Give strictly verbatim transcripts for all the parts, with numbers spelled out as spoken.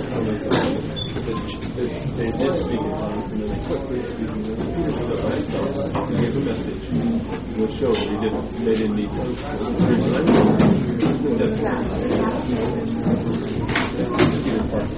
They did speak in tongues, and then they quit speaking. But myself, he gave a message. We'll show that he didn't. They didn't need tongues. Peter Parker's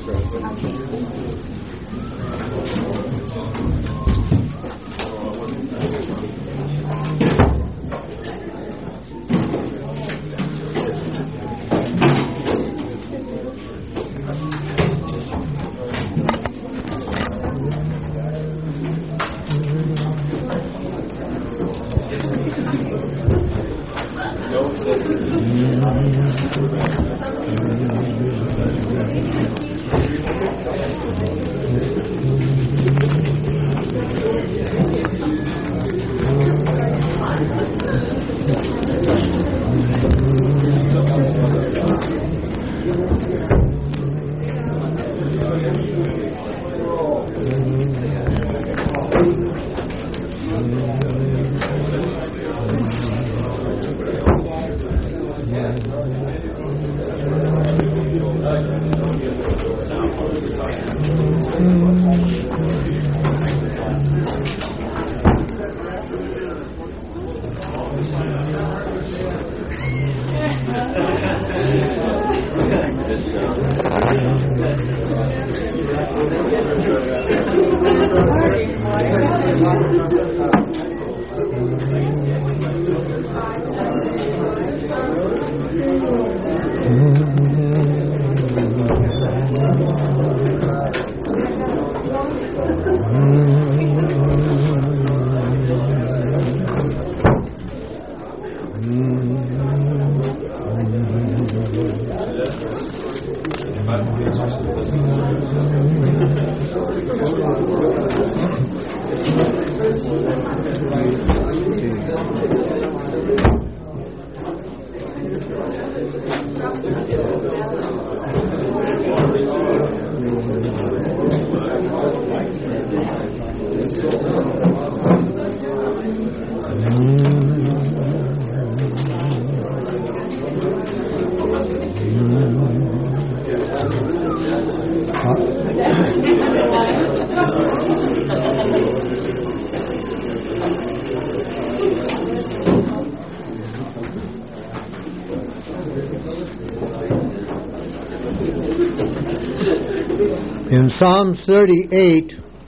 In Psalm thirty-eight,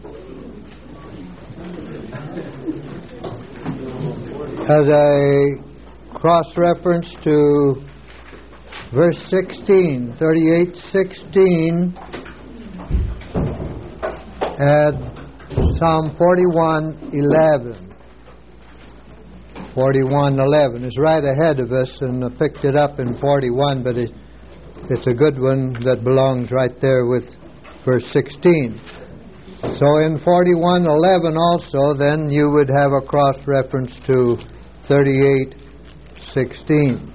as a cross-reference to verse sixteen, thirty-eight sixteen, and Psalm forty-one eleven. forty-one eleven is right ahead of us, and I picked it up in forty-one, but it, it's a good one that belongs right there with verse sixteen. So in forty-one eleven also, then you would have a cross-reference to thirty-eight sixteen.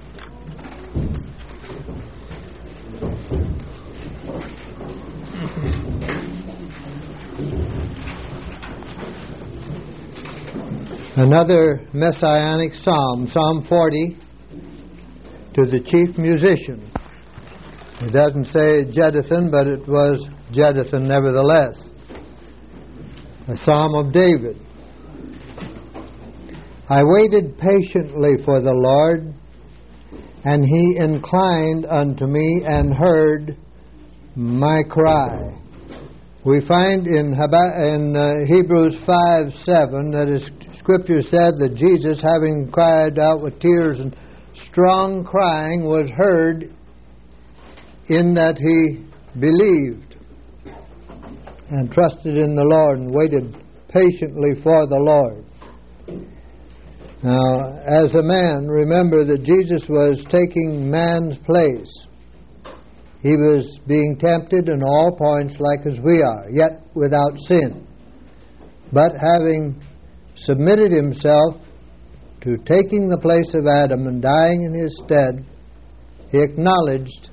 Another messianic psalm, Psalm forty, to the chief musician. It doesn't say Jeduthun, but it was Jeduthun nevertheless. A psalm of David. I waited patiently for the Lord, and he inclined unto me and heard my cry. We find in, in uh, Hebrews five seven that is, Scripture said that Jesus, having cried out with tears and strong crying, was heard in that he believed and trusted in the Lord and waited patiently for the Lord. Now, as a man, remember that Jesus was taking man's place. He was being tempted in all points like as we are, yet without sin. But having submitted himself to taking the place of Adam and dying in his stead, he acknowledged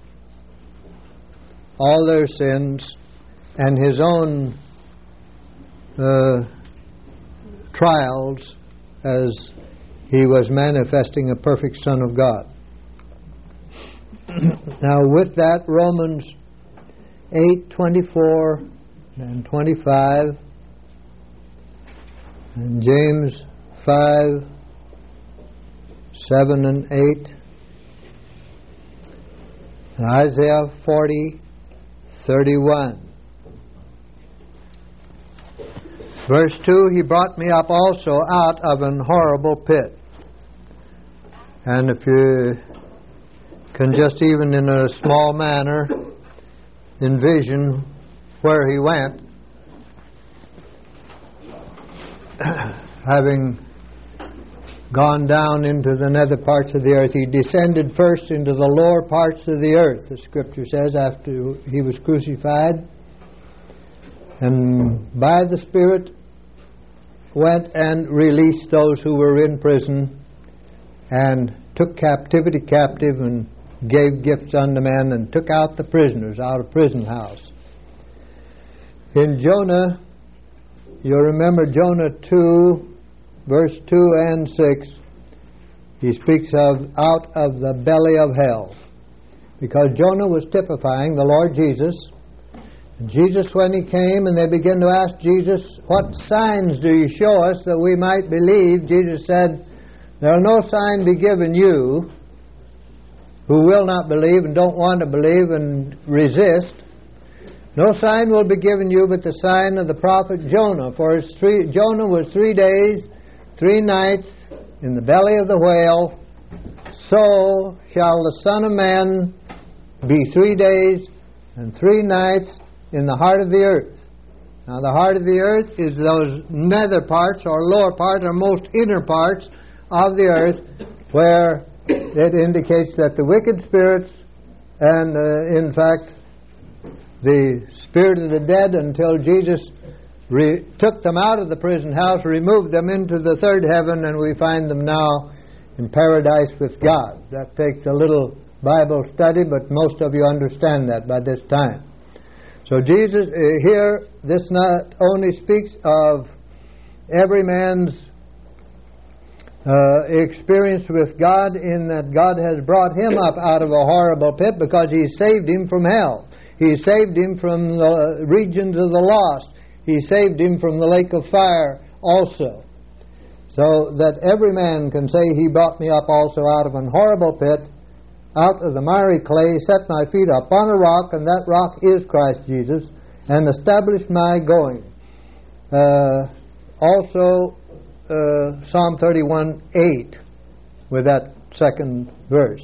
all their sins and his own uh, trials as he was manifesting a perfect Son of God. Now with that, Romans eight, twenty-four, and twenty-five, and James five, seven and eight, and Isaiah forty, thirty-one. Verse two, He brought me up also out of an horrible pit. And if you can just even in a small manner envision where He went, having gone down into the nether parts of the earth, He descended first into the lower parts of the earth, the Scripture says, after He was crucified, and by the Spirit went and released those who were in prison, and took captivity captive, and gave gifts unto men, and took out the prisoners out of prison house. In Jonah, you remember Jonah two, verse two and six, he speaks of out of the belly of hell, because Jonah was typifying the Lord Jesus. Jesus, when He came and they began to ask Jesus, what signs do you show us that we might believe? Jesus said, there will no sign be given you who will not believe and don't want to believe and resist. No sign will be given you but the sign of the prophet Jonah. For it's three, Jonah was three days, three nights in the belly of the whale. So shall the Son of Man be three days and three nights in the heart of the earth. Now the heart of the earth is those nether parts or lower parts or most inner parts of the earth, where it indicates that the wicked spirits and uh, in fact the spirit of the dead, until Jesus re- took them out of the prison house, removed them into the third heaven, and we find them now in paradise with God. That takes a little Bible study, but most of you understand that by this time. So Jesus, uh, here, this not only speaks of every man's uh, experience with God, in that God has brought him up out of a horrible pit because He saved him from hell. He saved him from the regions of the lost. He saved him from the lake of fire also. So that every man can say, He brought me up also out of an horrible pit, out of the miry clay, set my feet upon a rock, and that rock is Christ Jesus, and established my going. Uh, also, uh, Psalm thirty-one, eight, with that second verse.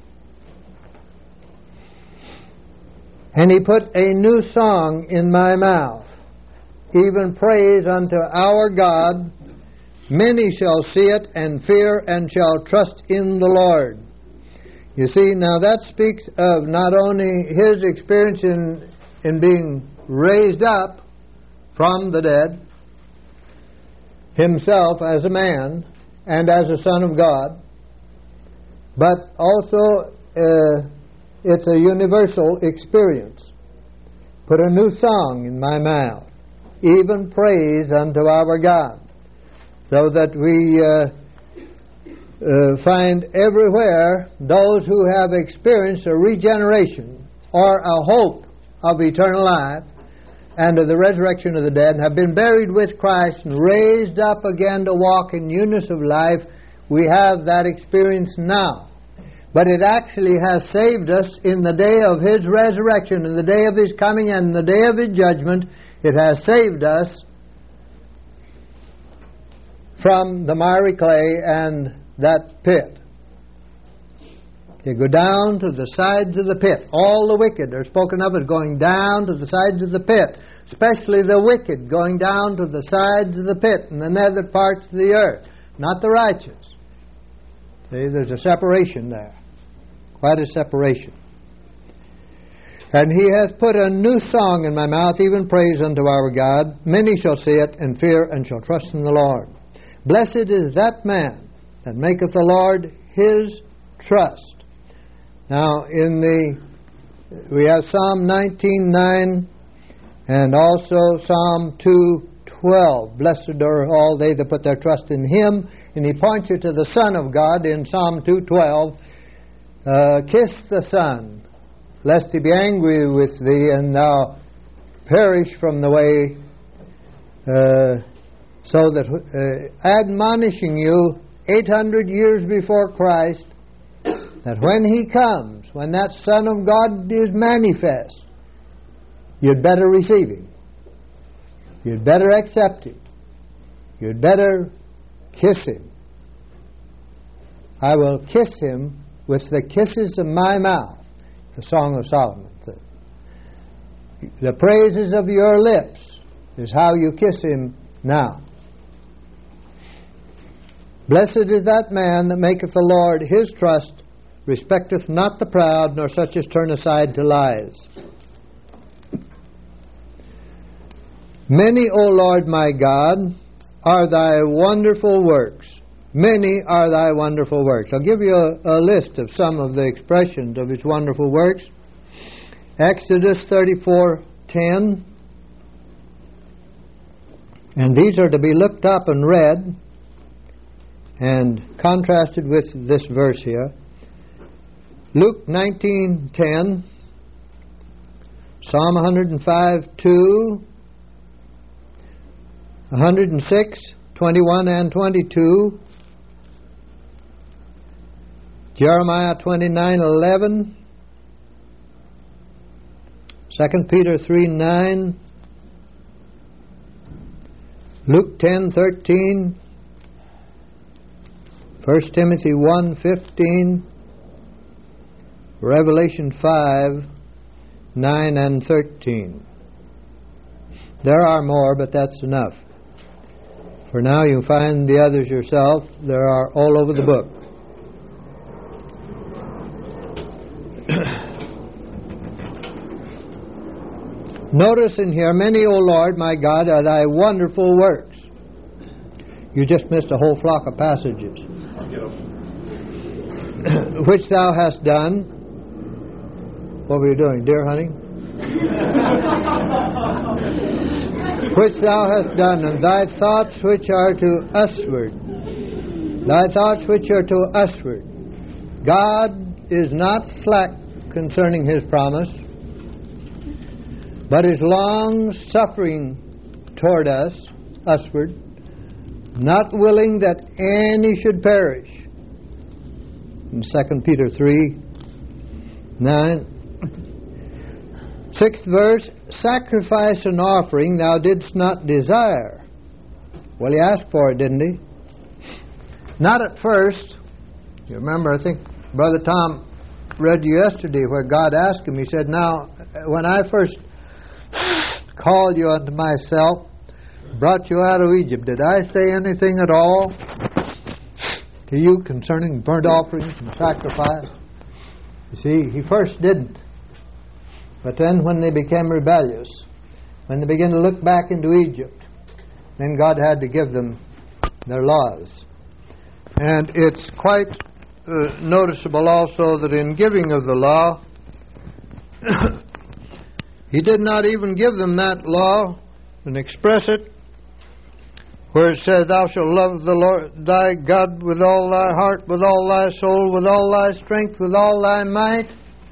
And He put a new song in my mouth, even praise unto our God. Many shall see it, and fear, and shall trust in the Lord. You see, now that speaks of not only His experience in, in being raised up from the dead, Himself as a man and as a Son of God, but also uh, it's a universal experience. Put a new song in my mouth, even praise unto our God. So that we uh, uh, find everywhere those who have experienced a regeneration or a hope of eternal life and of the resurrection of the dead, and have been buried with Christ and raised up again to walk in newness of life. We have that experience now. But it actually has saved us in the day of His resurrection, in the day of His coming, and in the day of His judgment. It has saved us from the miry clay and that pit. You go down to the sides of the pit. All the wicked are spoken of as going down to the sides of the pit, especially the wicked going down to the sides of the pit and the nether parts of the earth, not the righteous. See, there's a separation there. Quite a separation. And He hath put a new song in my mouth, even praise unto our God. Many shall see it, and fear, and shall trust in the Lord. Blessed is that man that maketh the Lord his trust. Now, in the we have Psalm nineteen nine and also Psalm two twelve. Blessed are all they that put their trust in Him. And He points you to the Son of God in Psalm two twelve. Uh, kiss the Son, lest he be angry with thee, and thou perish from the way, uh, so that, uh, admonishing you eight hundred years before Christ, that when he comes, when that Son of God is manifest, you'd better receive him. You'd better accept him. You'd better kiss him. I will kiss him with the kisses of my mouth, the Song of Solomon says. The praises of your lips is how you kiss him now. Blessed is that man that maketh the Lord his trust, respecteth not the proud, nor such as turn aside to lies. Many, O Lord my God, are thy wonderful works. Many are thy wonderful works. I'll give you a, a list of some of the expressions of his wonderful works. Exodus thirty-four ten. And these are to be looked up and read and contrasted with this verse here. Luke nineteen ten. Psalm one oh five two. one oh six twenty-one and twenty-two. Jeremiah twenty-nine eleven. Second Peter three nine. Luke ten thirteen. First Timothy one fifteen. Revelation five nine and thirteen. There are more, but that's enough. For now you find the others yourself. They are all over the book. Notice in here, many, O Lord, my God, are thy wonderful works. You just missed a whole flock of passages. Which thou hast done. What were you doing, deer hunting? Which thou hast done, and thy thoughts which are to usward. Thy thoughts which are to usward. God is not slack concerning his promise, but is long-suffering toward us, usward, not willing that any should perish. In Second Peter three nine. Sixth verse, sacrifice and offering thou didst not desire. Well, he asked for it, didn't he? Not at first. You remember, I think Brother Tom read you yesterday where God asked him, he said, now, when I first called you unto myself, brought you out of Egypt, did I say anything at all to you concerning burnt offerings and sacrifice? You see, he first didn't. But then when they became rebellious, when they began to look back into Egypt, then God had to give them their laws. And it's quite uh, noticeable also that in giving of the law, he did not even give them that law and express it, where it says, thou shalt love the Lord thy God with all thy heart, with all thy soul, with all thy strength, with all thy might,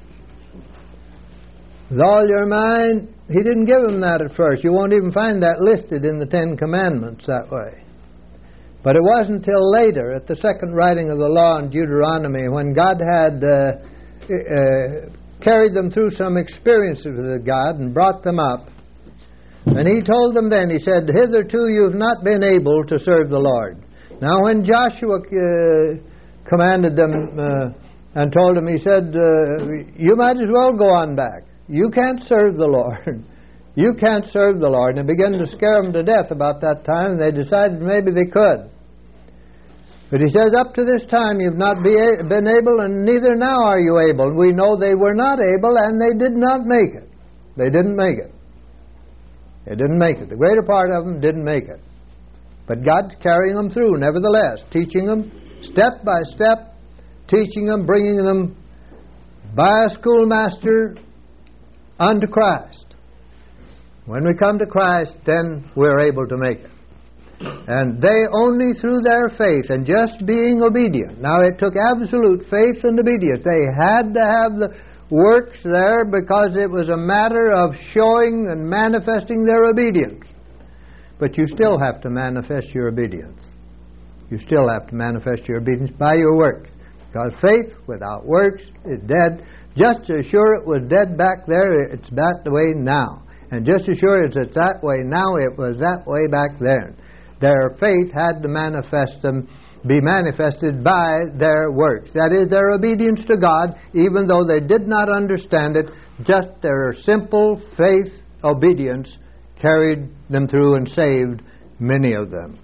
with all your mind. He didn't give them that at first. You won't even find that listed in the Ten Commandments that way. But it wasn't until later, at the second writing of the law in Deuteronomy, when God had uh, uh, carried them through some experiences with God and brought them up. And he told them then, he said, hitherto you have not been able to serve the Lord. Now when Joshua uh, commanded them uh, and told them, he said, uh, you might as well go on back. You can't serve the Lord. You can't serve the Lord. And it began to scare them to death about that time, and they decided maybe they could. But he says, up to this time you've not be a- been able, and neither now are you able. We know they were not able, and they did not make it. They didn't make it. They didn't make it. The greater part of them didn't make it. But God's carrying them through, nevertheless, teaching them step by step, teaching them, bringing them by a schoolmaster unto Christ. When we come to Christ, then we're able to make it. And they only through their faith and just being obedient. Now it took absolute faith and obedience. They had to have the works there because it was a matter of showing and manifesting their obedience. But you still have to manifest your obedience. You still have to manifest your obedience by your works. Because faith without works is dead. Just as sure it was dead back there, it's that way now. And just as sure as it's that way now, it was that way back then. Their faith had to manifest them, be manifested by their works. That is, their obedience to God, even though they did not understand it, just their simple faith obedience carried them through and saved many of them.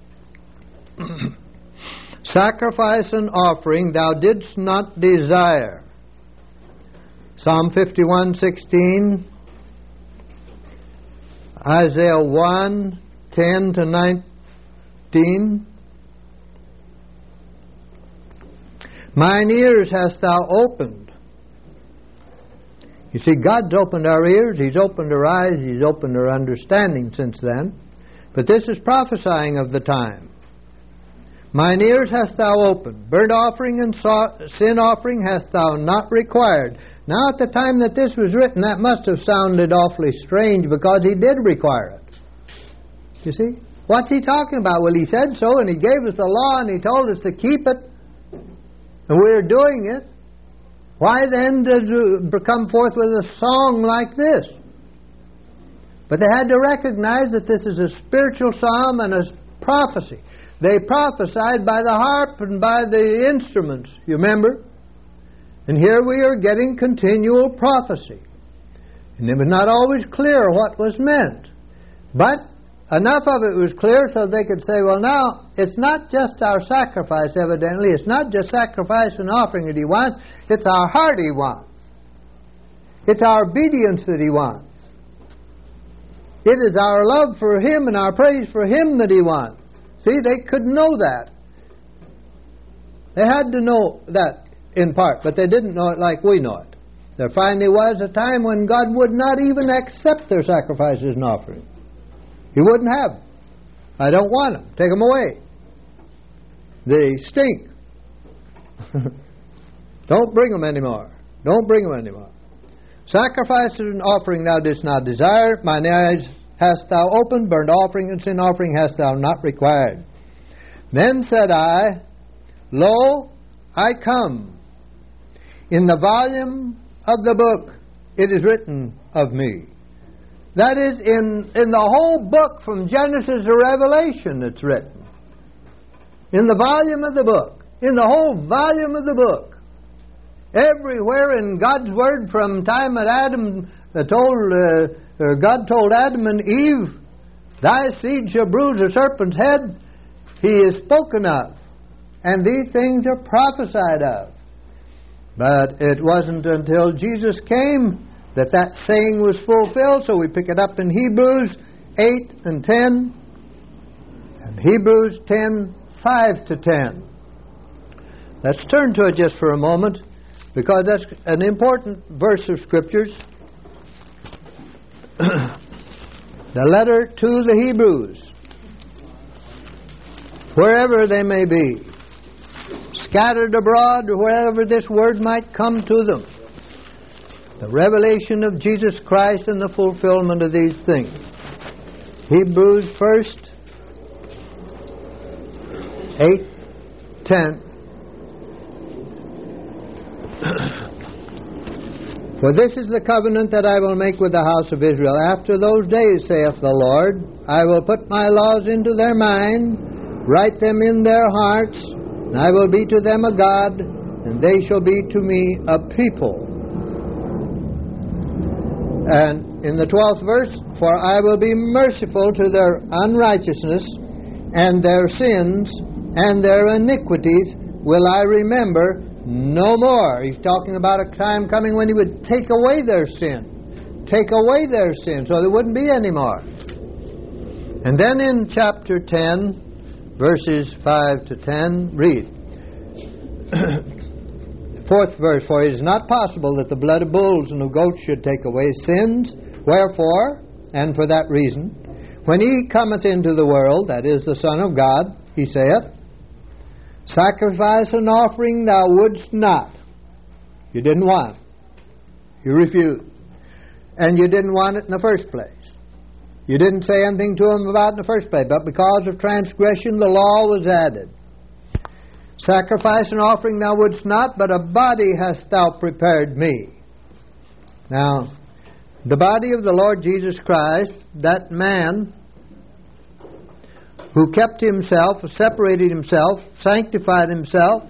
Sacrifice and offering thou didst not desire. Psalm fifty-one sixteen, Isaiah one ten to nineteen. Mine ears hast thou opened. You see, God's opened our ears, He's opened our eyes, He's opened our understanding since then. But this is prophesying of the time. Mine ears hast thou opened. Burnt offering and sin offering hast thou not required. Now at the time that this was written, that must have sounded awfully strange because He did require it. You see? What's He talking about? Well, He said so, and He gave us the law, and He told us to keep it. And we're doing it. Why then does it come forth with a song like this? But they had to recognize that this is a spiritual psalm and a prophecy. They prophesied by the harp and by the instruments, you remember? And here we are getting continual prophecy. And it was not always clear what was meant. But enough of it was clear so they could say, well, now, it's not just our sacrifice, evidently. It's not just sacrifice and offering that He wants. It's our heart He wants. It's our obedience that He wants. It is our love for Him and our praise for Him that He wants. See, they could know that. They had to know that in part, but they didn't know it like we know it. There finally was a time when God would not even accept their sacrifices and offerings. He wouldn't have them. I don't want them. Take them away. They stink. Don't bring them anymore. Don't bring them anymore. Sacrifices and offering thou didst not desire. Mine eyes hast thou opened. Burnt offering and sin offering hast thou not required. Then said I, Lo, I come. In the volume of the book it is written of me. That is, in, in the whole book from Genesis to Revelation it's written. In the volume of the book. In the whole volume of the book. Everywhere in God's Word from time that Adam uh, told, uh, or God told Adam and Eve, thy seed shall bruise the serpent's head, He is spoken of. And these things are prophesied of. But it wasn't until Jesus came that that saying was fulfilled, so we pick it up in Hebrews eight and ten, and Hebrews ten, five to ten. Let's turn to it just for a moment, because that's an important verse of Scriptures. The letter to the Hebrews, wherever they may be, scattered abroad, or wherever this word might come to them. The revelation of Jesus Christ and the fulfillment of these things. Hebrews first, eight, ten. For this is the covenant that I will make with the house of Israel. After those days, saith the Lord, I will put my laws into their mind, write them in their hearts, and I will be to them a God, and they shall be to me a people. And in the twelfth verse, for I will be merciful to their unrighteousness, and their sins, and their iniquities will I remember no more. He's talking about a time coming when He would take away their sin. Take away their sin, so there wouldn't be any more. And then in chapter ten, verses five to ten, read. Fourth verse, for it is not possible that the blood of bulls and of goats should take away sins. Wherefore, and for that reason, when He cometh into the world, that is the Son of God, He saith, sacrifice and offering thou wouldst not. You didn't want. You refused. And you didn't want it in the first place. You didn't say anything to him about it in the first place. But because of transgression, the law was added. Sacrifice and offering thou wouldst not, but a body hast thou prepared me. Now, the body of the Lord Jesus Christ, that man who kept himself, separated himself, sanctified himself,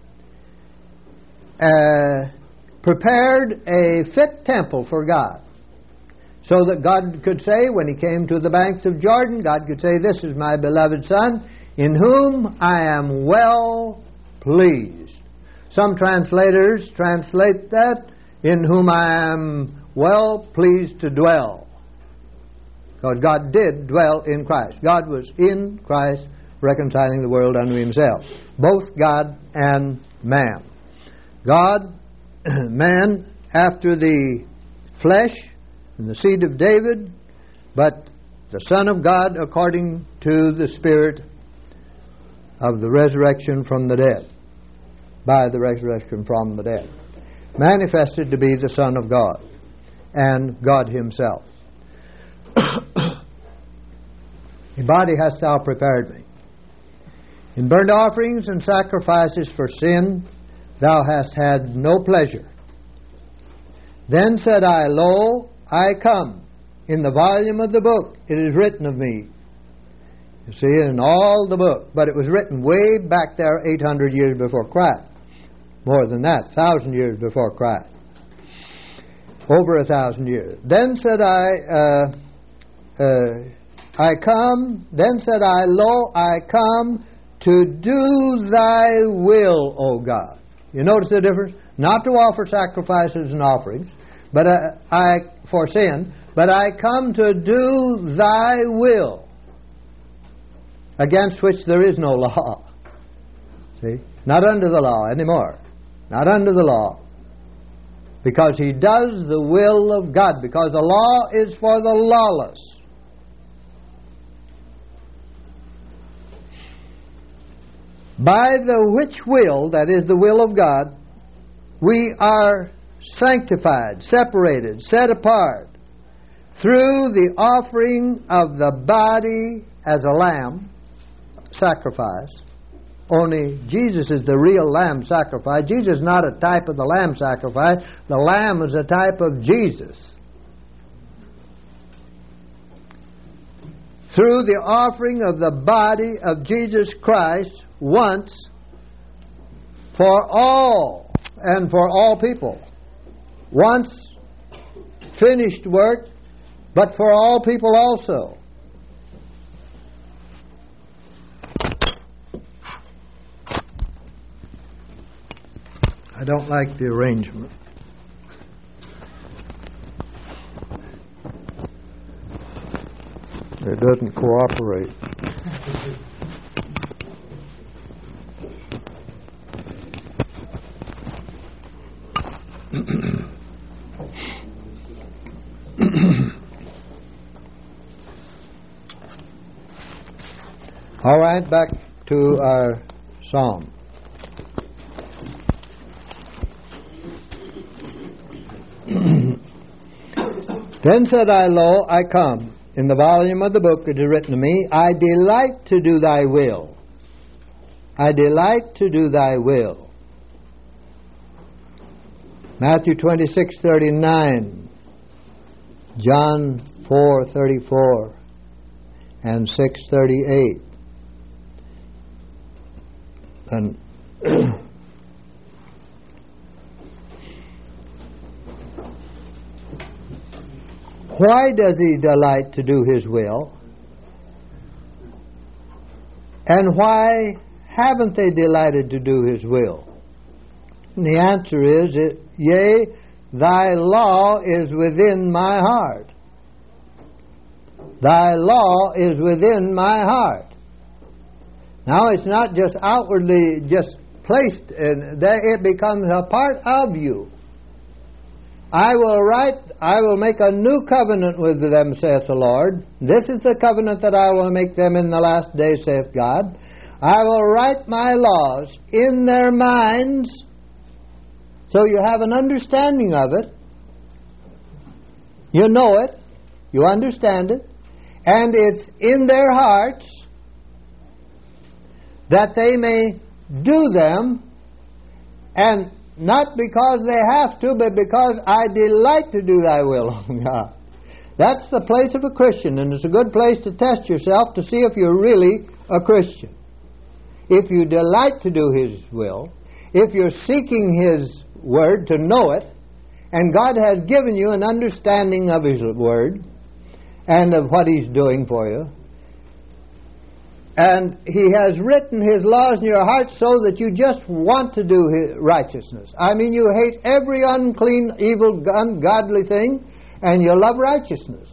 uh, prepared a fit temple for God. So that God could say, when he came to the banks of Jordan, God could say, this is my beloved Son, in whom I am well pleased. Some translators translate that, in whom I am well pleased to dwell. Because God did dwell in Christ. God was in Christ, reconciling the world unto himself. Both God and man. God, man, after the flesh, and the seed of David, but the Son of God according to the Spirit of the resurrection from the dead, by the resurrection from the dead, manifested to be the Son of God and God himself. A body hast thou prepared me. In burnt offerings and sacrifices for sin thou hast had no pleasure. Then said I, Lo, I come. In the volume of the book it is written of me. You see, in all the book. But it was written way back there eight hundred years before Christ. More than that, one thousand years before Christ. Over a thousand years. Then said I, uh, uh, I come. Then said I, Lo, I come to do thy will, O God. You notice the difference? Not to offer sacrifices and offerings, but uh, I for sin, but I come to do thy will, against which there is no law. See? Not under the law anymore. Not under the law. Because he does the will of God. Because the law is for the lawless. By the which will, that is the will of God, we are sanctified, separated, set apart through the offering of the body as a lamb sacrifice. Only Jesus is the real lamb sacrifice. Jesus is not a type of the lamb sacrifice. The lamb is a type of Jesus. Through the offering of the body of Jesus Christ once for all and for all people. Once finished work, but for all people also. I don't like the arrangement. It doesn't cooperate. All right, back to our psalm. Then said I, Lo, I come. In the volume of the book it is written to me, I delight to do thy will. I delight to do thy will. Matthew twenty-six thirty-nine, John four thirty-four, and six thirty-eight. And why does he delight to do his will? And why haven't they delighted to do his will? And the answer is, it, yea, thy law is within my heart. Thy law is within my heart. Now it's not just outwardly just placed in there, it becomes a part of you. I will write, I will make a new covenant with them, saith the Lord. This is the covenant that I will make them in the last day, saith God. I will write my laws in their minds, so you have an understanding of it, You know it. You understand it. And it's in their hearts that they may do them, and not because they have to, but because I delight to do thy will, O God. That's the place of a Christian, and it's a good place to test yourself to see if you're really a Christian. If you delight to do His will, if you're seeking His Word to know it, and God has given you an understanding of His Word and of what He's doing for you, and He has written His laws in your heart so that you just want to do His righteousness. I mean, you hate every unclean, evil, ungodly thing, and you love righteousness.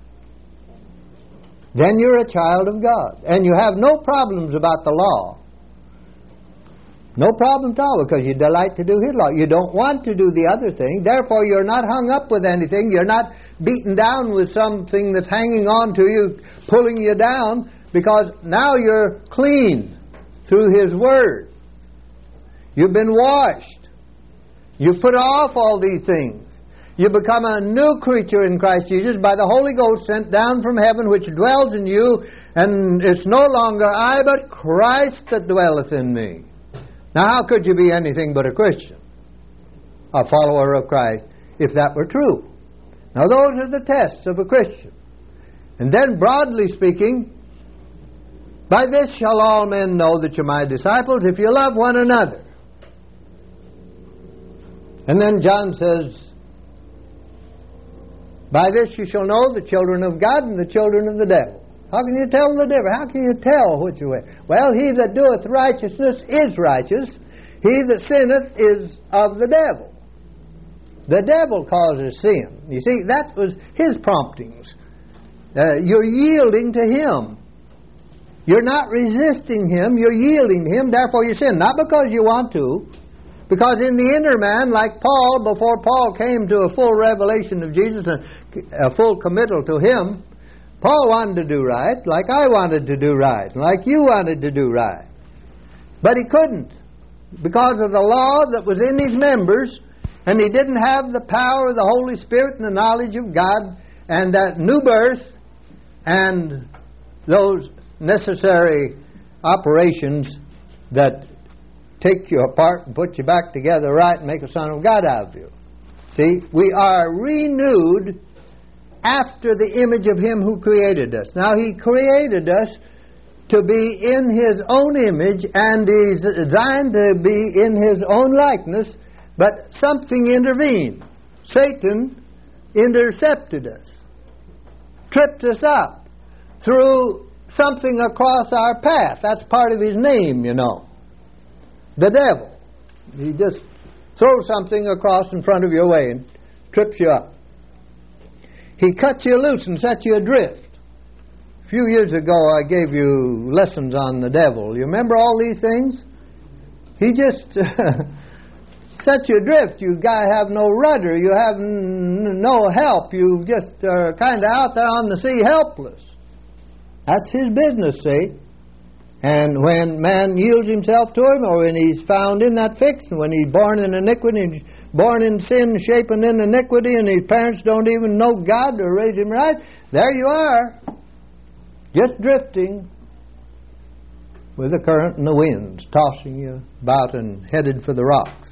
Then you're a child of God. And you have no problems about the law. No problem at all, because you delight to do His law. You don't want to do the other thing. Therefore, you're not hung up with anything. You're not beaten down with something that's hanging on to you, pulling you down, because now you're clean through His Word. You've been washed. You've put off all these things. You become a new creature in Christ Jesus by the Holy Ghost sent down from heaven, which dwells in you, and it's no longer I, but Christ that dwelleth in me. Now, how could you be anything but a Christian, a follower of Christ, if that were true? Now, those are the tests of a Christian. And then, broadly speaking, by this shall all men know that you're my disciples, if you love one another. And then John says, by this you shall know the children of God and the children of the devil. How can you tell the difference? How can you tell which way? Well, he that doeth righteousness is righteous. He that sinneth is of the devil. The devil causes sin. You see, that was his promptings. Uh, you're yielding to him. You're not resisting him. You're yielding to him. Therefore you sin. Not because you want to. Because in the inner man, like Paul, before Paul came to a full revelation of Jesus and a full committal to him, Paul wanted to do right, like I wanted to do right, like you wanted to do right. But he couldn't, because of the law that was in his members, and he didn't have the power of the Holy Spirit and the knowledge of God, and that new birth, and those necessary operations that take you apart and put you back together right and make a son of God out of you. See, we are renewed after the image of Him who created us. Now, He created us to be in His own image, and He's designed to be in His own likeness, but something intervened. Satan intercepted us, tripped us up, threw something across our path. That's part of his name, you know. The devil. He just throws something across in front of your way and trips you up. He cuts you loose and sets you adrift. A few years ago I gave you lessons on the devil. You remember all these things? He just sets you adrift. You guy have no rudder. You have n- no help. You just are kind of out there on the sea helpless. That's his business, see? And when man yields himself to him, or when he's found in that fix, and when he's born in iniquity, born in sin, shapen in iniquity, and his parents don't even know God or raise him right, there you are, just drifting with the current and the winds, tossing you about and headed for the rocks.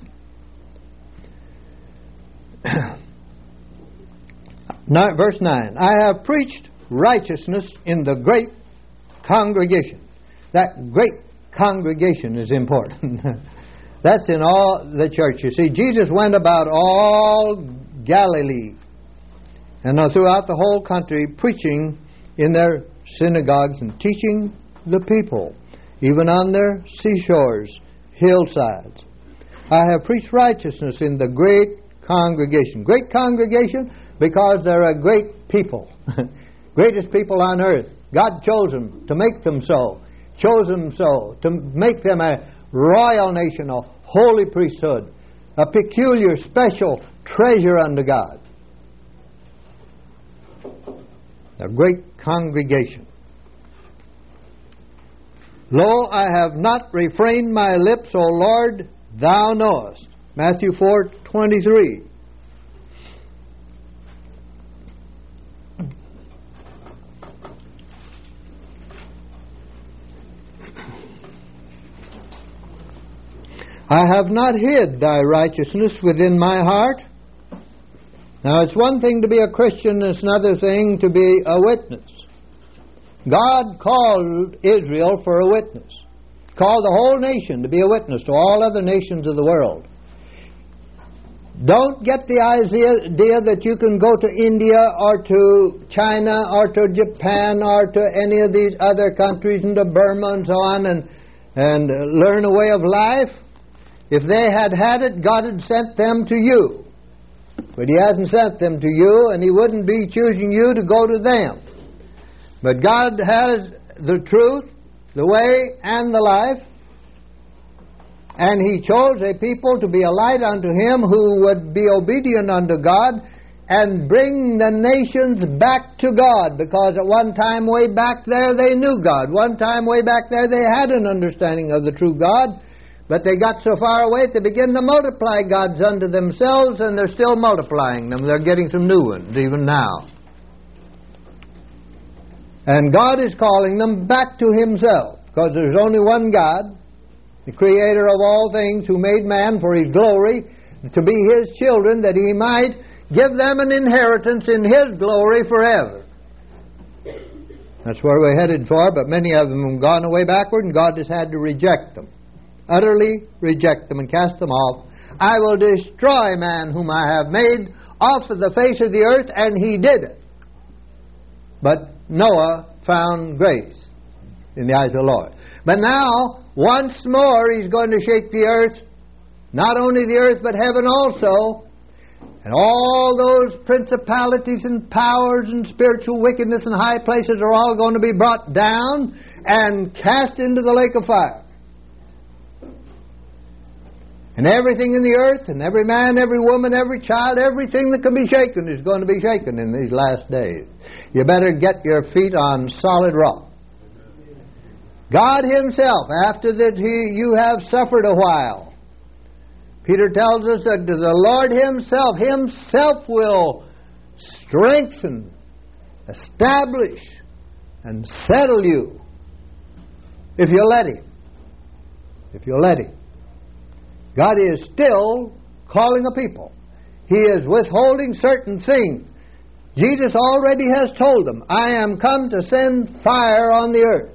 Now, verse nine, I have preached righteousness in the great congregation. That great congregation is important. That's in all the church. You see, Jesus went about all Galilee and throughout the whole country, preaching in their synagogues and teaching the people, even on their seashores, hillsides. I have preached righteousness in the great congregation. Great congregation because they're a great people. Greatest people on earth. God chose them to make them so. Chose them so to make them a royal nation, a holy priesthood, a peculiar, special treasure unto God. A great congregation. Lo, I have not refrained my lips, O Lord, thou knowest. Matthew four twenty-three. I have not hid thy righteousness within my heart. Now, it's one thing to be a Christian, it's another thing to be a witness. God called Israel for a witness. Called the whole nation to be a witness to all other nations of the world. Don't get the idea that you can go to India or to China or to Japan or to any of these other countries and to Burma and so on and, and learn a way of life. If they had had it, God had sent them to you. But He hasn't sent them to you, and He wouldn't be choosing you to go to them. But God has the truth, the way, and the life. And He chose a people to be a light unto Him who would be obedient unto God and bring the nations back to God. Because at one time way back there they knew God. One time way back there they had an understanding of the true God. But they got so far away they began to multiply gods unto themselves, and they're still multiplying them. They're getting some new ones even now. And God is calling them back to Himself. Because there's only one God, the Creator of all things, who made man for His glory, to be His children, that He might give them an inheritance in His glory forever. That's where we're headed for, but many of them have gone away backward, and God has had to reject them. Utterly reject them and cast them off. I will destroy man whom I have made off of the face of the earth, and He did it. But Noah found grace in the eyes of the Lord. But now, once more, He's going to shake the earth. Not only the earth, but heaven also. And all those principalities and powers and spiritual wickedness in high places are all going to be brought down and cast into the lake of fire. And everything in the earth, and every man, every woman, every child, everything that can be shaken is going to be shaken in these last days. You better get your feet on solid rock. God Himself, after that he, you have suffered a while, Peter tells us that the Lord Himself, Himself will strengthen, establish, and settle you if you let Him. If you let Him. God is still calling a people. He is withholding certain things. Jesus already has told them, I am come to send fire on the earth.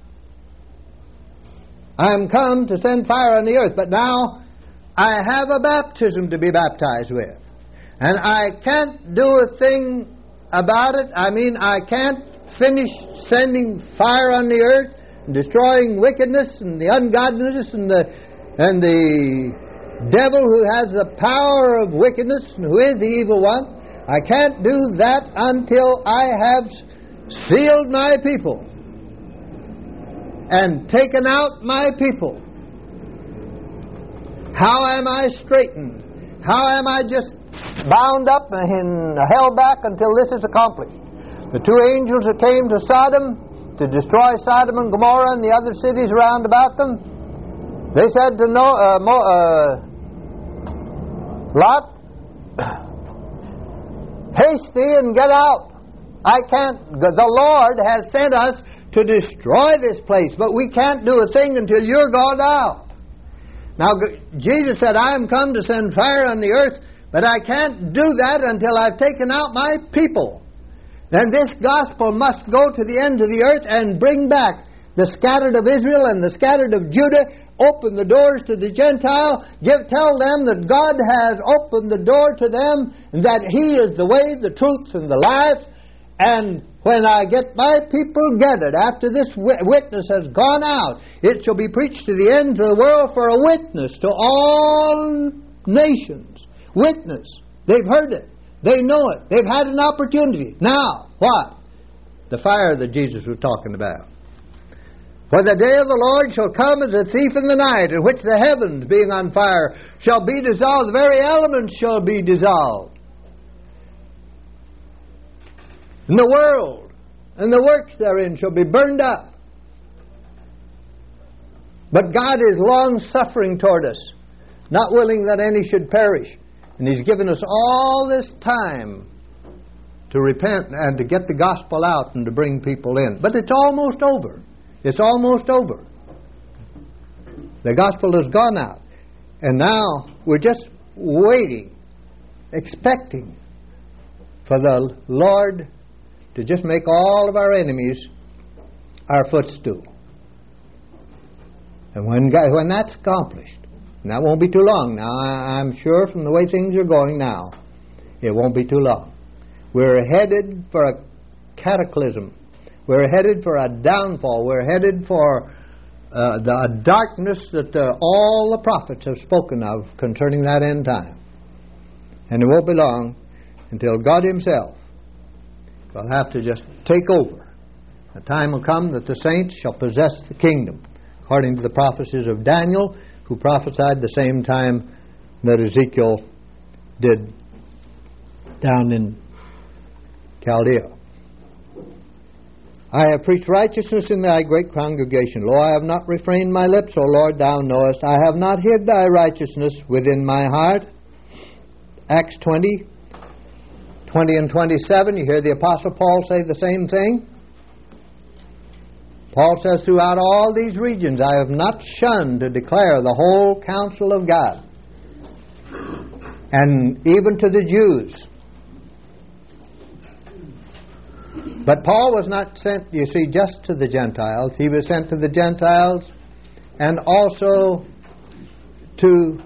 I am come to send fire on the earth. But now I have a baptism to be baptized with. And I can't do a thing about it. I mean, I can't finish sending fire on the earth and destroying wickedness and the ungodliness and the And the devil who has the power of wickedness and who is the evil one. I can't do that until I have sealed my people and taken out my people. How am I straightened? How am I just bound up and held back until this is accomplished? The two angels that came to Sodom to destroy Sodom and Gomorrah and the other cities round about them, they said to no, uh, Mo, uh, Lot, haste thee and get out. I can't, the Lord has sent us to destroy this place, but we can't do a thing until you're gone out. Now, Jesus said, I am come to send fire on the earth, but I can't do that until I've taken out my people. Then this gospel must go to the ends of the earth and bring back the scattered of Israel and the scattered of Judah. Open the doors to the Gentile. Give, tell them that God has opened the door to them, and that He is the way, the truth, and the life. And when I get my people gathered, after this witness has gone out, it shall be preached to the ends of the world for a witness to all nations. Witness. They've heard it. They know it. They've had an opportunity. Now, what? The fire that Jesus was talking about. For the day of the Lord shall come as a thief in the night, in which the heavens, being on fire, shall be dissolved. The very elements shall be dissolved. And the world and the works therein shall be burned up. But God is long-suffering toward us, not willing that any should perish. And He's given us all this time to repent and to get the gospel out and to bring people in. But it's almost over. It's almost over. The gospel has gone out. And now we're just waiting, expecting for the Lord to just make all of our enemies our footstool. And when when that's accomplished, and that won't be too long now, I'm sure from the way things are going now, it won't be too long. We're headed for a cataclysm. We're headed for a downfall. We're headed for uh, the darkness that uh, all the prophets have spoken of concerning that end time. And it won't be long until God Himself will have to just take over. The time will come that the saints shall possess the kingdom, according to the prophecies of Daniel, who prophesied the same time that Ezekiel did down in Chaldea. I have preached righteousness in thy great congregation. Lo, I have not refrained my lips, O Lord, thou knowest. I have not hid thy righteousness within my heart. Acts twenty, twenty and twenty-seven, you hear the Apostle Paul say the same thing. Paul says, throughout all these regions I have not shunned to declare the whole counsel of God. And even to the Jews. But Paul was not sent, you see, just to the Gentiles. He was sent to the Gentiles and also to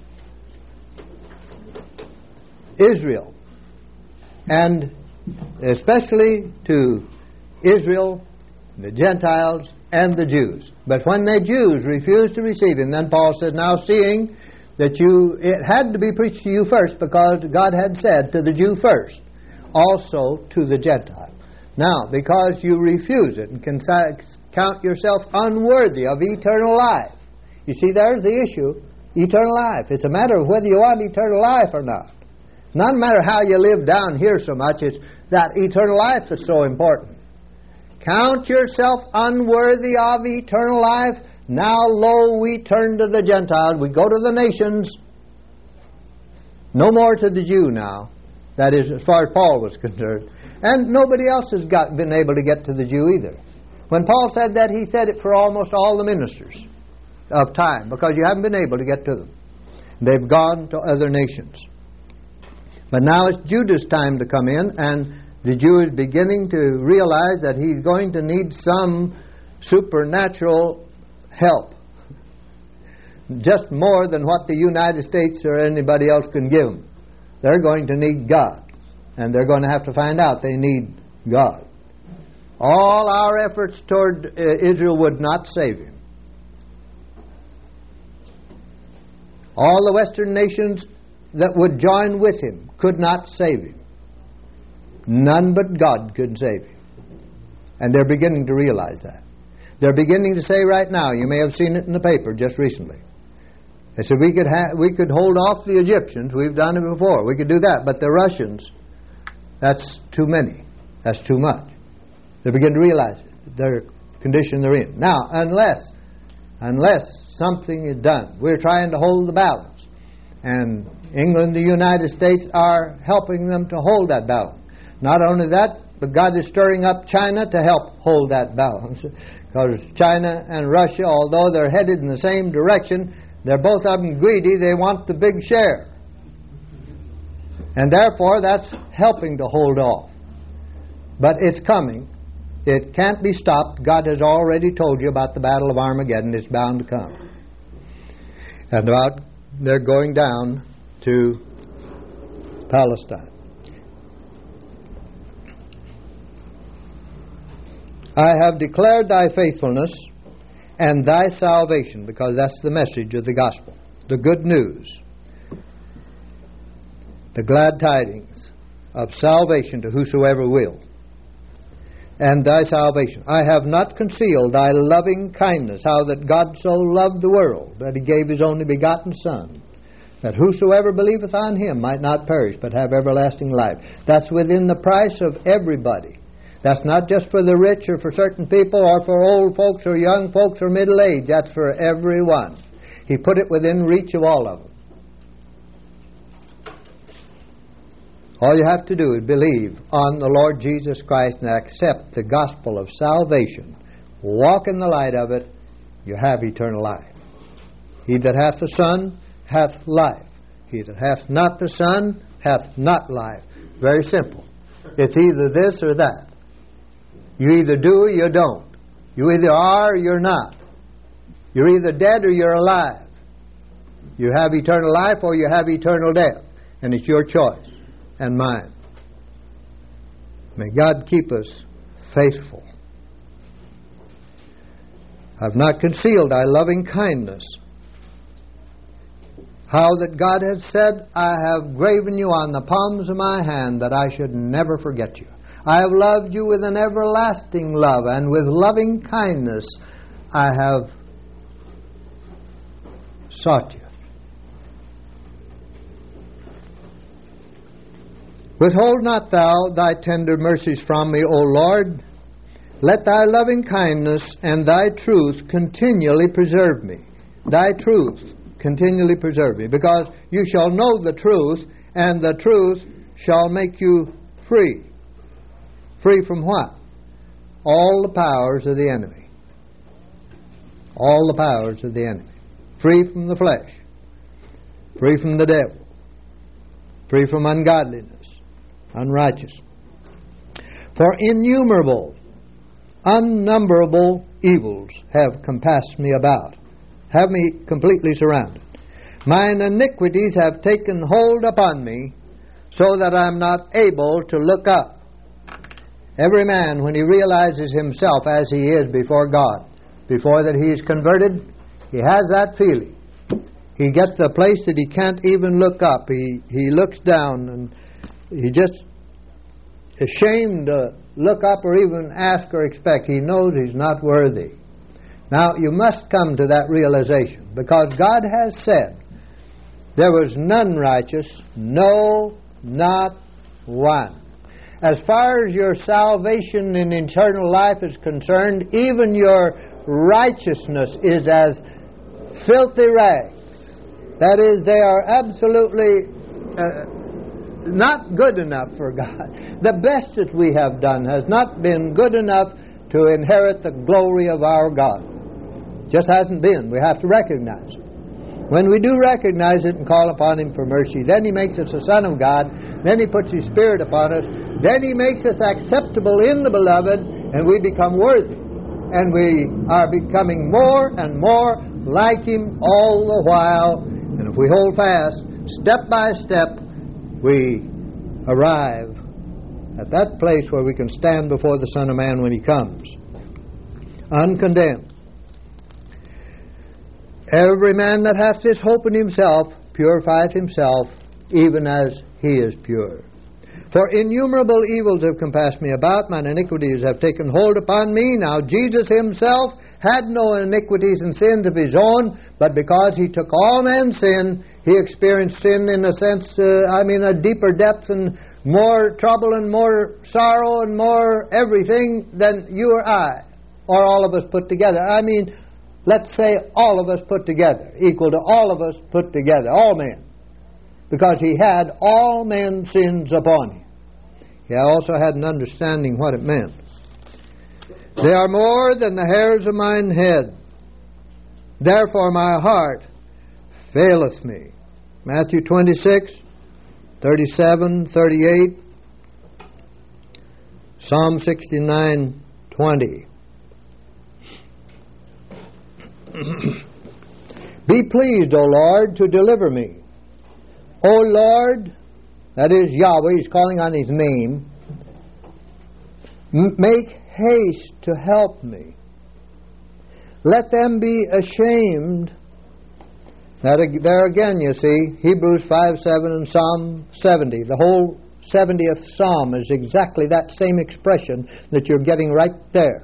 Israel. And especially to Israel, the Gentiles, and the Jews. But when the Jews refused to receive Him, then Paul said, now seeing that you, it had to be preached to you first, because God had said to the Jew first, also to the Gentile. Now, because you refuse it and can count yourself unworthy of eternal life. You see, there's the issue, eternal life. It's a matter of whether you want eternal life or not. Not a matter how you live down here so much, it's that eternal life that's so important. Count yourself unworthy of eternal life. Now, lo, we turn to the Gentiles. We go to the nations. No more to the Jew now. That is, as far as Paul was concerned. And nobody else has got, been able to get to the Jew either. When Paul said that, he said it for almost all the ministers of time, because you haven't been able to get to them. They've gone to other nations. But now it's Judah's time to come in, and the Jew is beginning to realize that he's going to need some supernatural help. Just more than what the United States or anybody else can give them. They're going to need God. And they're going to have to find out they need God. All our efforts toward uh, Israel would not save him. All the Western nations that would join with him could not save him. None but God could save him. And they're beginning to realize that. They're beginning to say right now, you may have seen it in the paper just recently. They said we could ha- we could hold off the Egyptians. We've done it before. We could do that. But the Russians, that's too many. That's too much. They begin to realize it, their condition they're in. Now, unless, unless something is done, we're trying to hold the balance. And England and the United States are helping them to hold that balance. Not only that, but God is stirring up China to help hold that balance. Because China and Russia, although they're headed in the same direction, they're both of them greedy. They want the big share. And therefore, that's helping to hold off. But it's coming. It can't be stopped. God has already told you about the Battle of Armageddon. It's bound to come. And about they're going down to Palestine. I have declared thy faithfulness and thy salvation, because that's the message of the gospel, the good news, the glad tidings of salvation to whosoever will, and thy salvation. I have not concealed thy loving kindness, how that God so loved the world that he gave his only begotten Son, that whosoever believeth on him might not perish but have everlasting life. That's within the price of everybody. That's not just for the rich or for certain people or for old folks or young folks or middle age. That's for everyone. He put it within reach of all of them. All you have to do is believe on the Lord Jesus Christ and accept the gospel of salvation. Walk in the light of it. You have eternal life. He that hath the Son hath life. He that hath not the Son hath not life. Very simple. It's either this or that. You either do or you don't. You either are or you're not. You're either dead or you're alive. You have eternal life or you have eternal death. And it's your choice and mine. May God keep us faithful. I've not concealed thy loving kindness. How that God has said, I have graven you on the palms of my hand, that I should never forget you. I have loved you with an everlasting love, and with loving kindness I have sought you. Withhold not thou thy tender mercies from me, O Lord. Let thy loving kindness and thy truth continually preserve me. Thy truth continually preserve me, because you shall know the truth, and the truth shall make you free. Free from what? All the powers of the enemy. All the powers of the enemy. Free from the flesh. Free from the devil. Free from ungodliness, unrighteousness. For innumerable, unnumberable evils have compassed me about, have me completely surrounded. Mine iniquities have taken hold upon me, so that I'm not able to look up. Every man, when he realizes himself as he is before God, before that he is converted, he has that feeling. He gets to the place that he can't even look up. He, he looks down, and he just ashamed to look up or even ask or expect. He knows he's not worthy. Now, you must come to that realization, because God has said, there was none righteous, no, not one. As far as your salvation and eternal life is concerned, even your righteousness is as filthy rags. That is, they are absolutely uh, not good enough for God. The best that we have done has not been good enough to inherit the glory of our God. Just hasn't been. We have to recognize it. When we do recognize it and call upon Him for mercy, then He makes us a son of God. Then He puts His Spirit upon us. Then He makes us acceptable in the Beloved, and we become worthy. And we are becoming more and more like Him all the while. And if we hold fast, step by step, we arrive at that place where we can stand before the Son of Man when He comes, uncondemned. Every man that hath this hope in himself purifieth himself, even as he is pure. For innumerable evils have compassed me about, mine iniquities have taken hold upon me. Now Jesus Himself had no iniquities and sins of His own, but because He took all man's sin, He experienced sin in a sense, uh, I mean a deeper depth and more trouble and more sorrow and more everything than you or I, or all of us put together. I mean, let's say all of us put together, equal to all of us put together, all men. Because He had all men's sins upon Him. He also had an understanding what it meant. They are more than the hairs of mine head. Therefore my heart faileth me. Matthew twenty-six, thirty-seven, thirty-eight. Psalm sixty-nine, twenty. Be pleased, O Lord, to deliver me. O Lord, that is Yahweh, He's calling on His name, m- make haste to help me. Let them be ashamed. That, there again, you see, Hebrews five, seven and Psalm seventy. The whole seventieth Psalm is exactly that same expression that you're getting right there.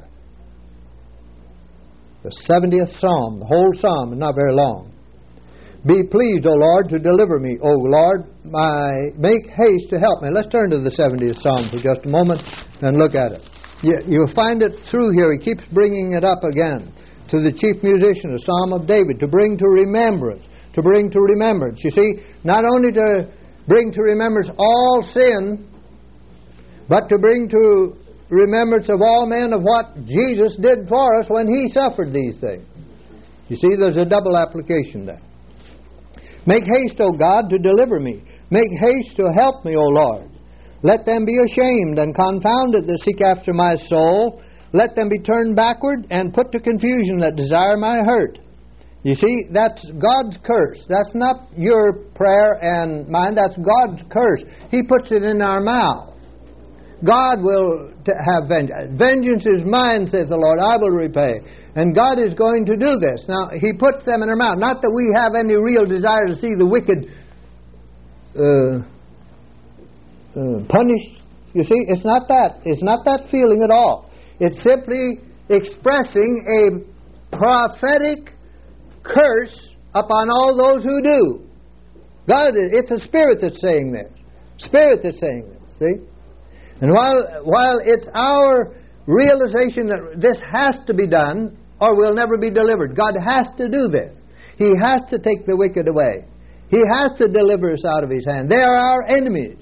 The seventieth Psalm, the whole Psalm is not very long. Be pleased, O Lord, to deliver me. O Lord, my, make haste to help me. Let's turn to the seventieth Psalm for just a moment and look at it. You, you'll find it through here. He keeps bringing it up again. To the chief musician, a Psalm of David, to bring to remembrance. To bring to remembrance. You see, not only to bring to remembrance all sin, but to bring to remembrance of all men of what Jesus did for us when He suffered these things. You see, there's a double application there. Make haste, O God, to deliver me. Make haste to help me, O Lord. Let them be ashamed and confounded that seek after my soul. Let them be turned backward and put to confusion that desire my hurt. You see, that's God's curse. That's not your prayer and mine. That's God's curse. He puts it in our mouth. God will t- have vengeance. Vengeance is mine, says the Lord. I will repay. And God is going to do this. Now, He puts them in our mouth. Not that we have any real desire to see the wicked uh, uh, punished. You see, it's not that. It's not that feeling at all. It's simply expressing a prophetic curse upon all those who do. God, it's a spirit that's saying this. Spirit that's saying this. See? And while while it's our realization that this has to be done, or we'll never be delivered. God has to do this. He has to take the wicked away. He has to deliver us out of His hand. They are our enemies.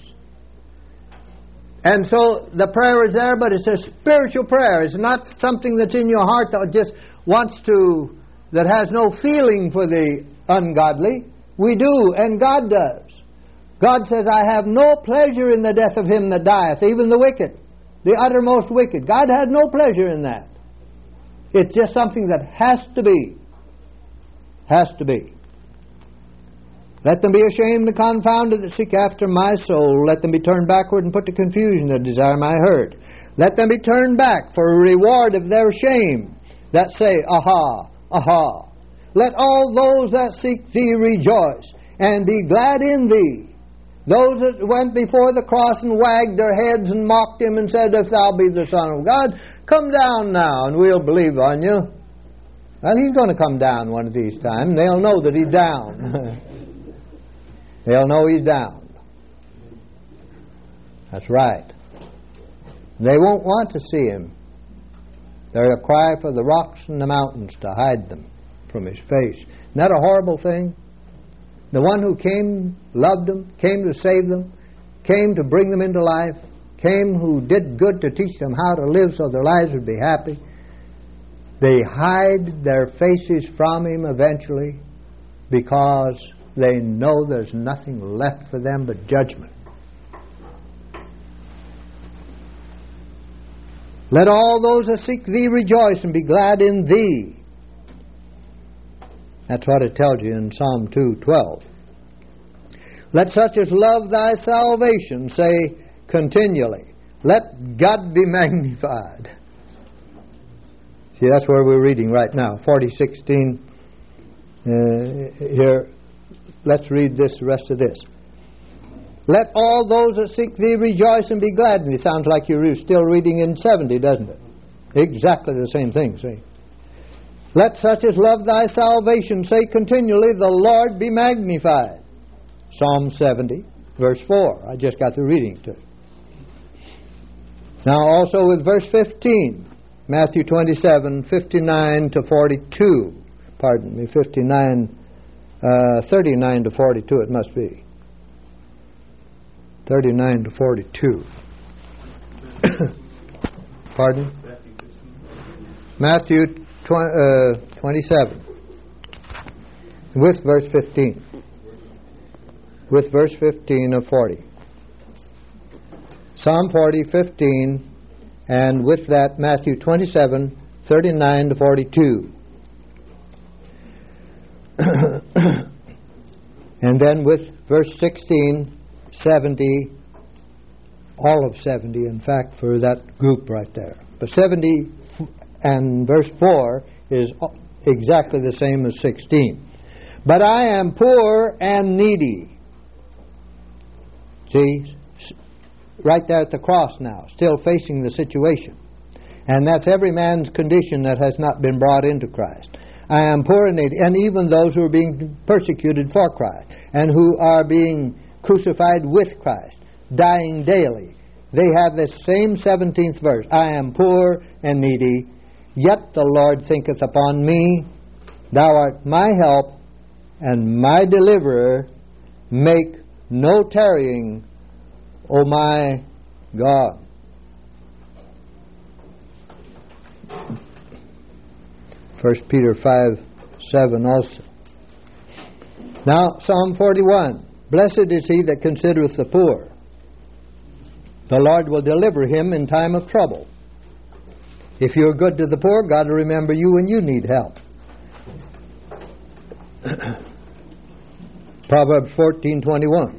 And so the prayer is there, but it's a spiritual prayer. It's not something that's in your heart that just wants to, that has no feeling for the ungodly. We do, and God does. God says, I have no pleasure in the death of him that dieth, even the wicked, the uttermost wicked. God had no pleasure in that. It's just something that has to be. Has to be. Let them be ashamed and confounded that seek after my soul. Let them be turned backward and put to confusion that desire my hurt. Let them be turned back for a reward of their shame that say, aha, aha. Let all those that seek thee rejoice and be glad in thee. Those that went before the cross and wagged their heads and mocked him and said, if thou be the Son of God, come down now and we'll believe on you. Well, he's going to come down one of these times. They'll know that he's down. They'll know he's down. That's right. They won't want to see him. They're a cry for the rocks and the mountains to hide them from his face. Isn't that a horrible thing? The one who came, loved them, came to save them, came to bring them into life, came who did good to teach them how to live so their lives would be happy. They hide their faces from him eventually because they know there's nothing left for them but judgment. Let all those that seek thee rejoice and be glad in thee. That's what it tells you in Psalm two twelve. Let such as love thy salvation say continually, let God be magnified. See, that's where we're reading right now, forty sixteen. Uh, here, let's read this, the rest of this. Let all those that seek thee rejoice and be glad. And it sounds like you're still reading in seventy, doesn't it? Exactly the same thing, see. Let such as love thy salvation say continually, the Lord be magnified. Psalm seventy, verse four. I just got the reading to it. Now also with verse fifteen, Matthew twenty-seven, fifty-nine to forty-two. Pardon me, fifty-nine, uh, thirty-nine to forty-two it must be. thirty-nine to forty-two. Pardon? Matthew twenty-seven. With verse fifteen. With verse fifteen of forty. Psalm forty, fifteen, and with that Matthew twenty-seven, thirty-nine to forty-two. And then with verse sixteen, seventy, all of seventy, in fact, for that group right there. But seventy and verse four is exactly the same as sixteen. But I am poor and needy. See, right there at the cross now, still facing the situation. And that's every man's condition that has not been brought into Christ. I am poor and needy, and even those who are being persecuted for Christ, and who are being crucified with Christ, dying daily. They have this same seventeenth verse. I am poor and needy, yet the Lord thinketh upon me. Thou art my help and my deliverer. Make no tarrying, O my God. First Peter five, seven also. Now, Psalm forty-one. Blessed is he that considereth the poor. The Lord will deliver him in time of trouble. If you're good to the poor, God will remember you when you need help. Proverbs fourteen twenty-one.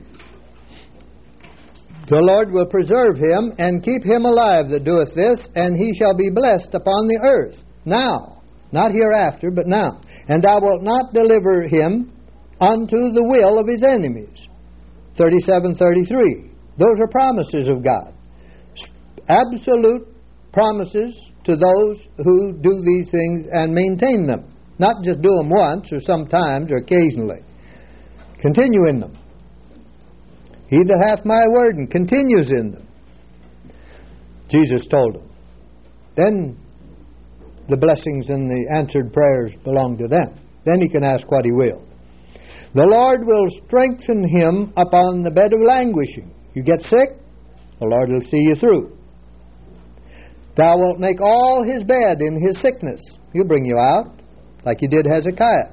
The Lord will preserve him and keep him alive that doeth this, and he shall be blessed upon the earth. Now, not hereafter, but now. And thou wilt not deliver him unto the will of his enemies. thirty-seven thirty-three. Those are promises of God. Absolute promises to those who do these things and maintain them. Not just do them once or sometimes or occasionally. Continue in them. He that hath my word and continues in them. Jesus told them. Then the blessings and the answered prayers belong to them. Then he can ask what he will. The Lord will strengthen him upon the bed of languishing. You get sick, the Lord will see you through. Thou wilt make all his bed in his sickness. He'll bring you out, like he did Hezekiah.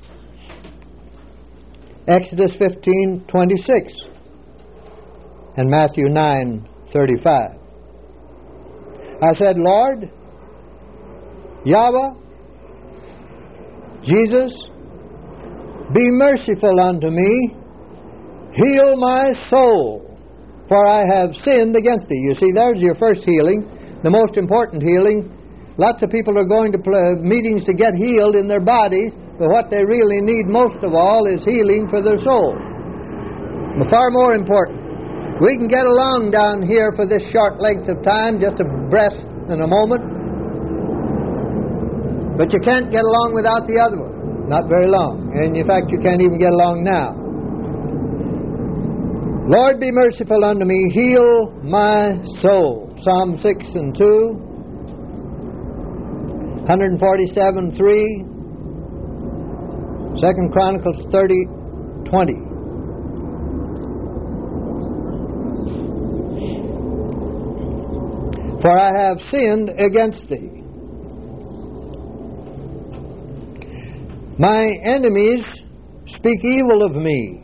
Exodus fifteen twenty-six and Matthew nine thirty-five. I said, Lord, Yahweh, Jesus, be merciful unto me, heal my soul, for I have sinned against thee. You see, there's your first healing, the most important healing. Lots of people are going to play meetings to get healed in their bodies, but what they really need most of all is healing for their soul. But far more important. We can get along down here for this short length of time, just a breath and a moment, but you can't get along without the other one. Not very long. And in fact, you can't even get along now. Lord, be merciful unto me, heal my soul. Psalm six and two, one forty-seven three, Second Chronicles thirty twenty. For I have sinned against thee. My enemies speak evil of me.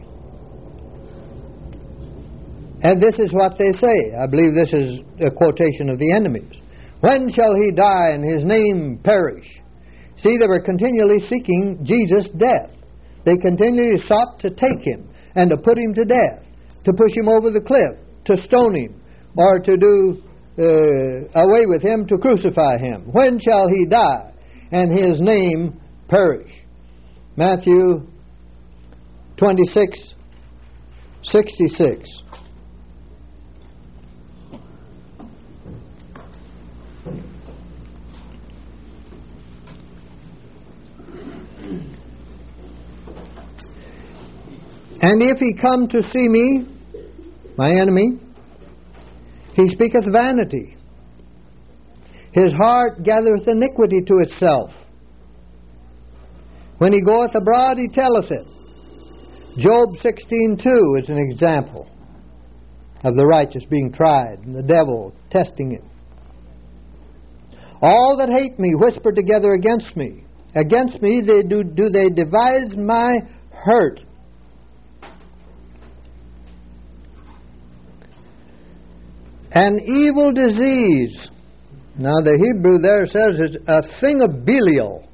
And this is what they say. I believe this is a quotation of the enemies. When shall he die and his name perish? See, they were continually seeking Jesus' death. They continually sought to take him and to put him to death, to push him over the cliff, to stone him, or to do uh, away with him, to crucify him. When shall he die and his name perish? Matthew twenty-six sixty-six. And if he come to see me, my enemy, he speaketh vanity. His heart gathereth iniquity to itself. When he goeth abroad, he telleth it. Job sixteen two is an example of the righteous being tried and the devil testing him. All that hate me whisper together against me. Against me they do, do they devise my hurt. An evil disease. Now the Hebrew there says it's a thing of Belial.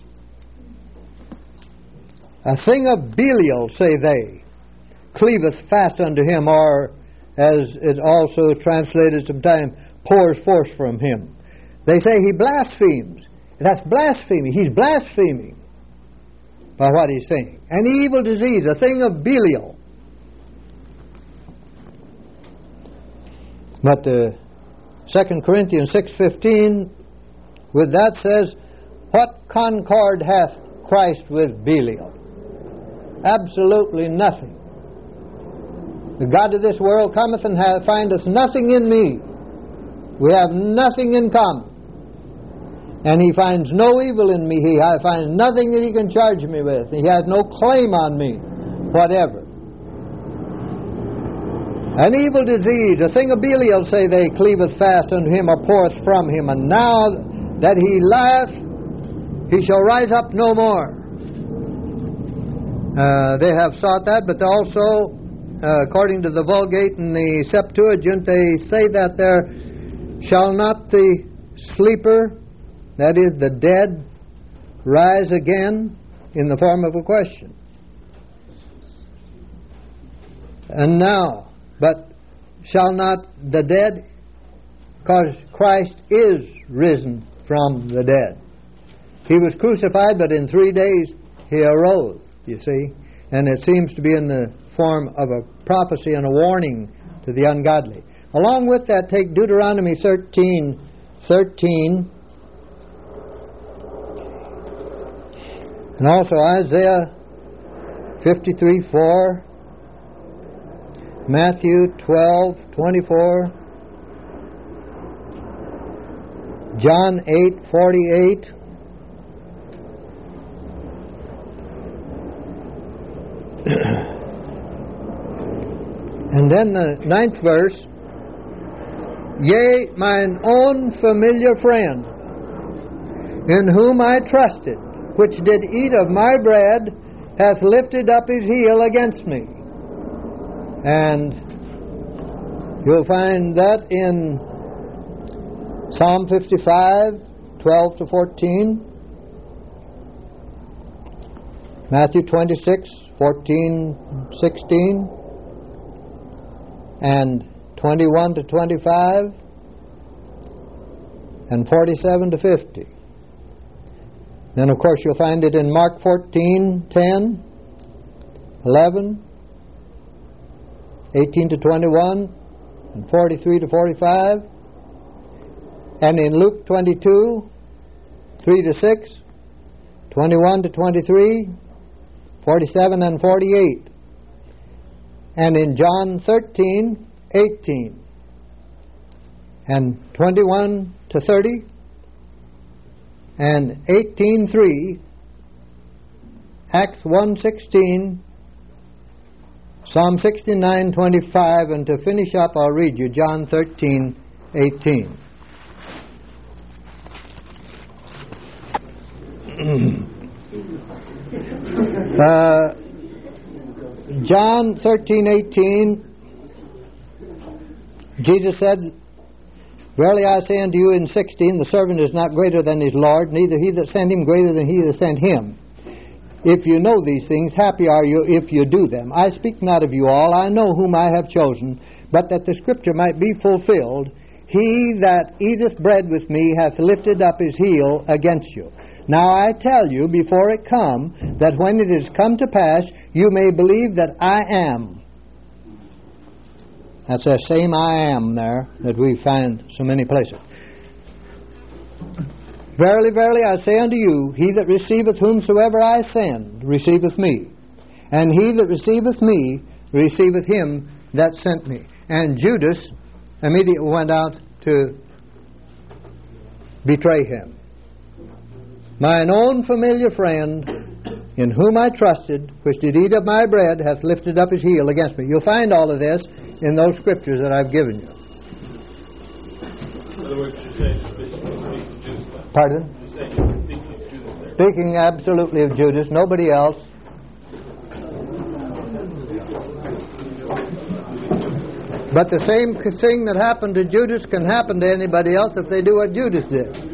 A thing of Belial, say they, cleaveth fast unto him, or as it also translated sometimes, pours forth from him. They say he blasphemes. That's blasphemy. He's blaspheming by what he's saying. An evil disease, a thing of Belial. But the Second Corinthians six fifteen, with that says, what concord hath Christ with Belial? Absolutely nothing. The God of this world cometh and hath, findeth nothing in me. We have nothing in common. And he finds no evil in me. He finds nothing that he can charge me with. He has no claim on me, whatever. An evil disease, a thing of Belial, say they, cleaveth fast unto him, or poureth from him. And now that he lieth, he shall rise up no more. Uh, they have sought that, but also, uh, according to the Vulgate and the Septuagint, they say that there shall not the sleeper, that is, the dead, rise again, in the form of a question. And now, but shall not the dead, because Christ is risen from the dead. He was crucified, but in three days he arose, you see. And it seems to be in the form of a prophecy and a warning to the ungodly. Along with that, take Deuteronomy thirteen, thirteen, and also Isaiah fifty-three, four, Matthew twelve, twenty-four, John eight, forty-eight, and then the ninth verse, yea, mine own familiar friend, in whom I trusted, which did eat of my bread, hath lifted up his heel against me. And you'll find that in Psalm fifty-five, twelve to fourteen, Matthew twenty-six, fourteen, sixteen, and twenty-one to twenty-five, and forty-seven to fifty. Then, of course, you'll find it in Mark fourteen, ten, eleven, eighteen to twenty-one, and forty-three to forty-five, and in Luke twenty-two, three to six, twenty-one to twenty-three, forty-seven and forty-eight, and in John thirteen, eighteen, and twenty-one to thirty, and eighteen three, Acts one sixteen, Psalm sixty-nine twenty-five, and to finish up, I'll read you John thirteen eighteen. uh, John thirteen eighteen, Jesus said, verily I say unto you, in sixteen, the servant is not greater than his Lord, neither he that sent him greater than he that sent him. If you know these things, happy are you if you do them. I speak not of you all, I know whom I have chosen, but that the scripture might be fulfilled, he that eateth bread with me hath lifted up his heel against you. Now I tell you before it come, that when it is come to pass, you may believe that I am. That's that same I am there that we find so many places. Verily, verily, I say unto you, he that receiveth whomsoever I send, receiveth me. And he that receiveth me, receiveth him that sent me. And Judas immediately went out to betray him. Mine own familiar friend, in whom I trusted, which did eat of my bread, hath lifted up his heel against me. You'll find all of this in those scriptures that I've given you. In other words, you're saying you're speaking of Judas. Pardon? You're saying you're speaking of Judas there. Speaking absolutely of Judas, nobody else. But the same thing that happened to Judas can happen to anybody else if they do what Judas did.